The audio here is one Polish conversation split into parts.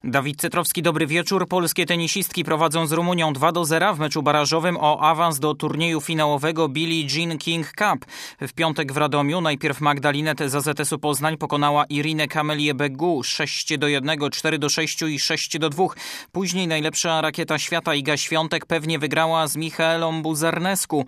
Dawid Cetrowski, dobry wieczór. Polskie tenisistki prowadzą z Rumunią 2-0 w meczu barażowym o awans do turnieju finałowego Billie Jean King Cup. W piątek w Radomiu najpierw Magdalinę z AZS-u Poznań pokonała Irinę Kamelię-Begu 6-1, 4-6 i 6-2. Później najlepsza rakieta świata Iga Świątek pewnie wygrała z Michaelą Buzernescu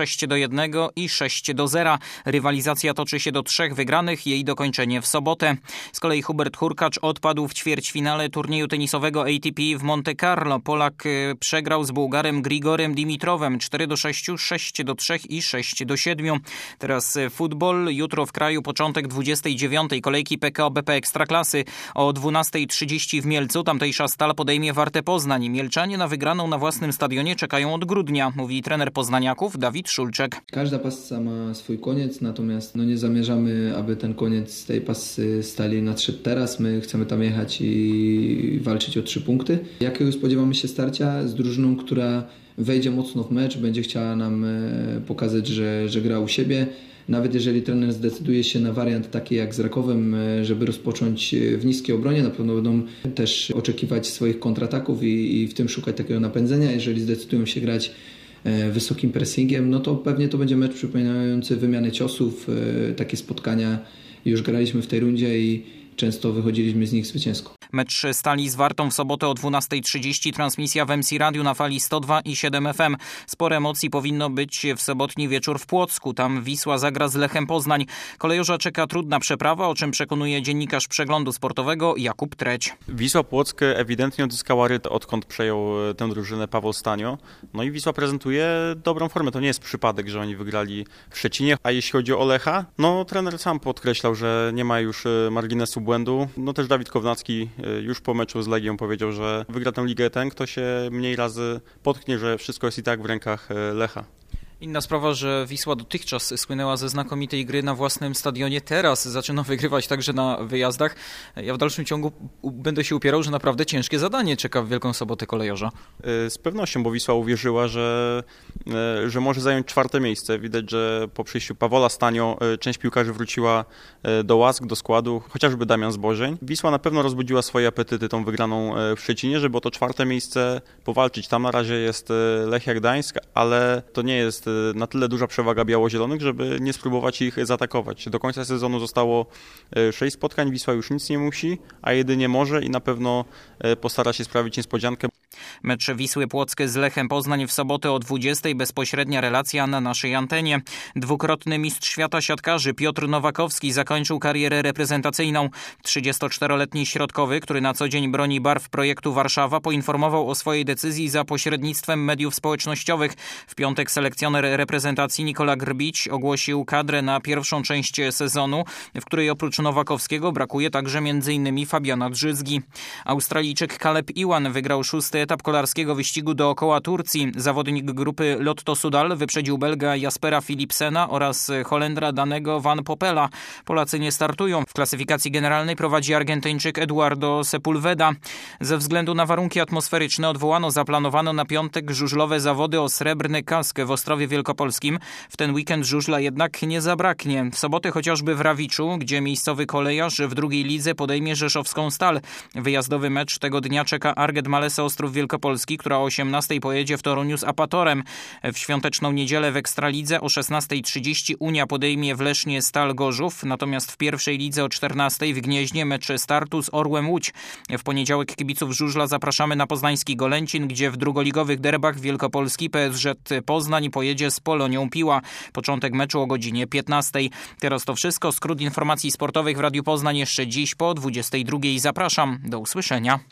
6-1 i 6-0. Rywalizacja toczy się do 3 wygranych, jej dokończenie w sobotę. Z kolei Hubert Hurkacz odpadł w ćwierćfinale turnieju tenisowego ATP w Monte Carlo. Polak przegrał z Bułgarem Grigorem Dimitrowem 4-6, 6-3 i 6-7. Teraz futbol. Jutro w kraju początek 29. kolejki PKO BP Ekstraklasy o 12:30 w Mielcu. Tamtejsza Stal podejmie Wartę Poznań. Mielczanie na wygraną na własnym stadionie czekają od grudnia, mówi trener poznaniaków Dawid Szulczek. Każda passa ma swój koniec, natomiast nie zamierzamy, aby ten koniec tej passy Stali nadszedł teraz. My chcemy tam jechać i walczyć o 3 punkty. Jakiego spodziewamy się starcia z drużyną, która wejdzie mocno w mecz, będzie chciała nam pokazać, że gra u siebie. Nawet jeżeli trener zdecyduje się na wariant taki jak z Rakowem, żeby rozpocząć w niskiej obronie, na pewno będą też oczekiwać swoich kontrataków i w tym szukać takiego napędzenia. Jeżeli zdecydują się grać wysokim pressingiem, no to pewnie to będzie mecz przypominający wymianę ciosów. Takie spotkania już graliśmy w tej rundzie i często wychodziliśmy z nich zwycięsko. Mecz Stali z Wartą w sobotę o 12:30. Transmisja w MC Radiu na fali 102,7 FM. Sporo emocji powinno być w sobotni wieczór w Płocku. Tam Wisła zagra z Lechem Poznań. Kolejorza czeka trudna przeprawa, o czym przekonuje dziennikarz Przeglądu Sportowego Jakub Treć. Wisła Płock ewidentnie odzyskała rytm, odkąd przejął tę drużynę Paweł Stanio. No i Wisła prezentuje dobrą formę. To nie jest przypadek, że oni wygrali w Szczecinie. A jeśli chodzi o Lecha, no trener sam podkreślał, że nie ma już marginesu błędu. No też Dawid Kownacki już po meczu z Legią powiedział, że wygra tę ligę ten, kto się mniej razy potknie, że wszystko jest i tak w rękach Lecha. Inna sprawa, że Wisła dotychczas słynęła ze znakomitej gry na własnym stadionie. Teraz zaczyna wygrywać także na wyjazdach. Ja w dalszym ciągu będę się upierał, że naprawdę ciężkie zadanie czeka w Wielką Sobotę kolejorza. Z pewnością, bo Wisła uwierzyła, że może zająć 4. miejsce. Widać, że po przyjściu Pawła Stanio część piłkarzy wróciła do łask, do składu, chociażby Damian Zborzeń. Wisła na pewno rozbudziła swoje apetyty tą wygraną w Szczecinie, żeby o to 4. miejsce powalczyć. Tam na razie jest Lechia Gdańsk, ale to nie jest na tyle duża przewaga biało-zielonych, żeby nie spróbować ich zaatakować. Do końca sezonu zostało 6 spotkań, Wisła już nic nie musi, a jedynie może i na pewno postara się sprawić niespodziankę. Mecz Wisły Płockie z Lechem Poznań w sobotę o 20:00. Bezpośrednia relacja na naszej antenie. Dwukrotny mistrz świata siatkarzy Piotr Nowakowski zakończył karierę reprezentacyjną. 34-letni środkowy, który na co dzień broni barw projektu Warszawa, poinformował o swojej decyzji za pośrednictwem mediów społecznościowych. W piątek selekcjoner reprezentacji Nikola Grbić ogłosił kadrę na pierwszą część sezonu, w której oprócz Nowakowskiego brakuje także m.in. Fabiana Drzyzgi. Australijczyk Caleb Ewan wygrał 6. etap kolarskiego wyścigu dookoła Turcji. Zawodnik grupy Lotto Soudal wyprzedził Belga Jaspera Philipsena oraz Holendra Danego Van Poppela. Polacy nie startują. W klasyfikacji generalnej prowadzi Argentyńczyk Eduardo Sepulveda. Ze względu na warunki atmosferyczne odwołano zaplanowane na piątek żużlowe zawody o srebrny kask w Ostrowie Wielkopolskim. W ten weekend żużla jednak nie zabraknie. W sobotę chociażby w Rawiczu, gdzie miejscowy kolejarz w drugiej lidze podejmie rzeszowską Stal. Wyjazdowy mecz tego dnia czeka Arget Malesa Ostrów Wielkopolski, która o 18:00 pojedzie w Toruniu z Apatorem. W świąteczną niedzielę w Ekstralidze o 16:30 Unia podejmie w Lesznie Stal Gorzów, natomiast w pierwszej lidze o 14:00 w Gnieźnie mecz startu z Orłem Łódź. W poniedziałek kibiców żużla zapraszamy na poznański Golęcin, gdzie w drugoligowych derbach Wielkopolski PSG Poznań pojedzie z Polonią Piła. Początek meczu o godzinie 15:00. Teraz to wszystko. Skrót informacji sportowych w Radiu Poznań jeszcze dziś po 22:00. Zapraszam. Do usłyszenia.